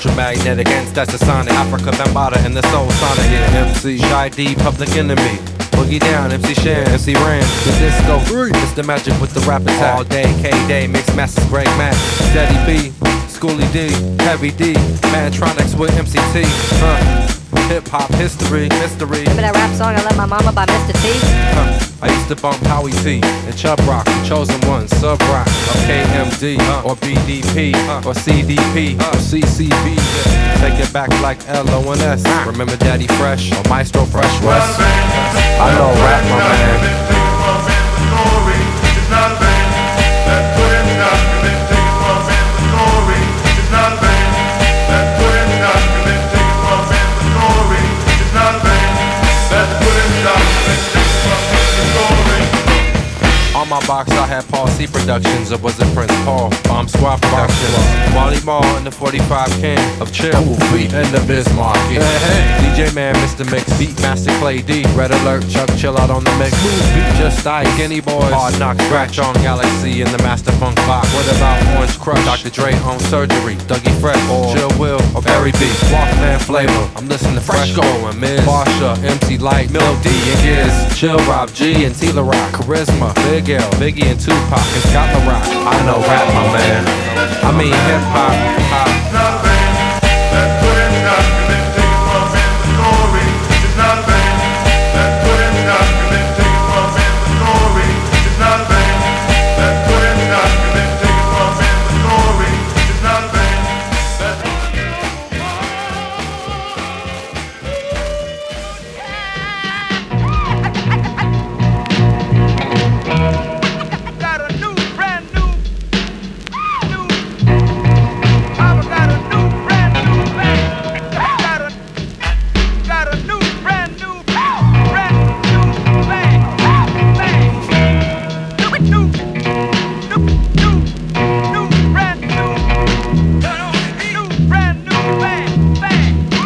Electromagnetic and Sonic, Africa Bambaataa and the Soul Sonic. Yeah, MC Shy D, Public Enemy. Boogie Down, MC Shan, MC Ran, the Disco 3. It's the magic with the rap attack. All day, K-Day, Mix Masters, Greg Mac, Steady B, Schoolie D, Heavy D, Mantronics with MCT. Hip-hop history, mystery. Remember that rap song I Love My Mama by Mr. T? I used to bump Howie T and Chubb Rock, the Chosen One, Sub Rock, or KMD, or BDP, or CDP, or CCB. Take it back like LONS. Remember Daddy Fresh, or Maestro Fresh West? I know rap, my man. On my box I had Paul C Productions, or was it Prince Paul? Bomb Squad Productions. Wally Mall and the 45 King of Chill Feet and the Bismarck. Hey, DJ Man, Mr. Mix, Beat Master Clay D, Red Alert, Chuck Chill Out on the mix. Smooth Beat, Just Ice, Skinny Boys, Hard Knock, Scratch on Galaxy in the Master Funk box. What about Orange Crush, Dr. Dre on Surgery, Dougie Fresh, or Chill Will, or Barry B, Walkman Flavor. I'm listening to Fresco and Miz, Barsha, MC Light, Mil D and Giz, Chill Rob G and Tila Rock, Charisma, Big L, Biggie and Tupac and Scott La Rock. I know rap, my man. I mean hip hop, hip-hop. Got a new